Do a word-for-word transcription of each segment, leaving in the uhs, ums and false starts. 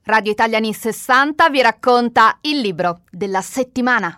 Radio Italia anni sessanta vi racconta il libro della settimana.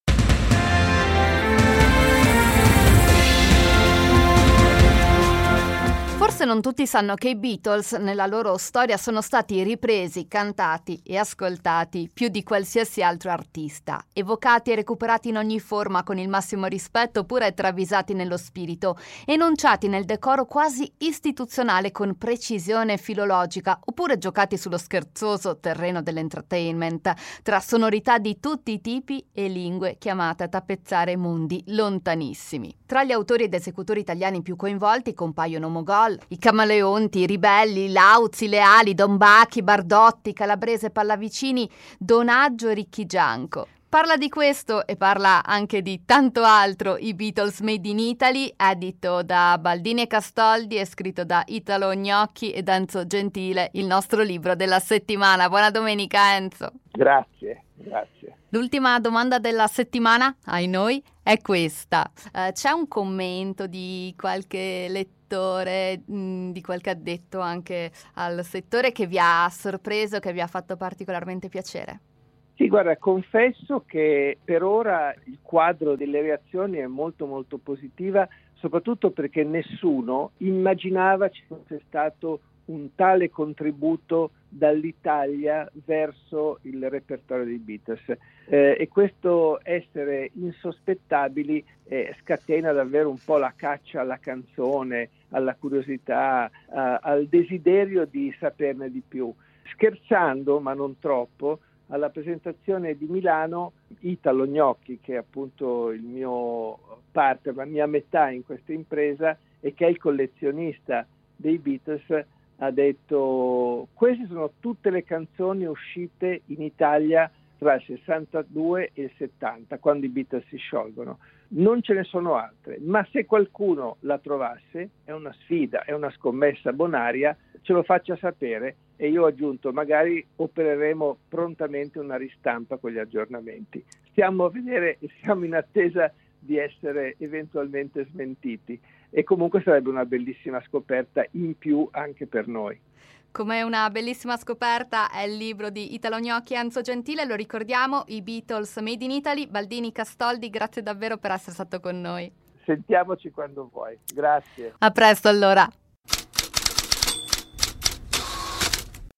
Forse non tutti sanno che i Beatles nella loro storia sono stati ripresi, cantati e ascoltati più di qualsiasi altro artista, evocati e recuperati in ogni forma con il massimo rispetto oppure travisati nello spirito, enunciati nel decoro quasi istituzionale con precisione filologica oppure giocati sullo scherzoso terreno dell'entertainment, tra sonorità di tutti i tipi e lingue chiamate a tappezzare mondi lontanissimi. Tra gli autori ed esecutori italiani più coinvolti compaiono Mogol, i Camaleonti, i Ribelli, Lauzi, Leali, Don Bacchi, Bardotti, Calabrese, Pallavicini, Donaggio e Ricchigianco. Parla di questo e parla anche di tanto altro i Beatles Made in Italy, edito da Baldini e Castoldi e scritto da Italo Gnocchi e da Enzo Gentile, il nostro libro della settimana. Buona domenica, Enzo. Grazie, grazie. L'ultima domanda della settimana, ai noi, è questa. Uh, c'è un commento di qualche lettore, mh, di qualche addetto anche al settore che vi ha sorpreso, che vi ha fatto particolarmente piacere? Sì, guarda, confesso che per ora il quadro delle reazioni è molto molto positiva, soprattutto perché nessuno immaginava ci fosse stato un tale contributo dall'Italia verso il repertorio dei Beatles eh, e questo essere insospettabili eh, scatena davvero un po' la caccia alla canzone, alla curiosità, a, al desiderio di saperne di più. Scherzando, ma non troppo, alla presentazione di Milano, Italo Gnocchi, che è appunto il mio partner, la mia metà in questa impresa e che è il collezionista dei Beatles, ha detto: queste sono tutte le canzoni uscite in Italia tra il sessantadue e il settanta, quando i Beatles si sciolgono. Non ce ne sono altre, ma se qualcuno la trovasse, è una sfida, è una scommessa bonaria, ce lo faccia sapere e io ho aggiunto, magari opereremo prontamente una ristampa con gli aggiornamenti. Stiamo a vedere e siamo in attesa di essere eventualmente smentiti e comunque sarebbe una bellissima scoperta in più anche per noi. Come una bellissima scoperta è il libro di Italo Gnocchi e Enzo Gentile, lo ricordiamo, i Beatles Made in Italy. Baldini, Castoldi, grazie davvero per essere stato con noi. Sentiamoci quando vuoi, grazie. A presto allora.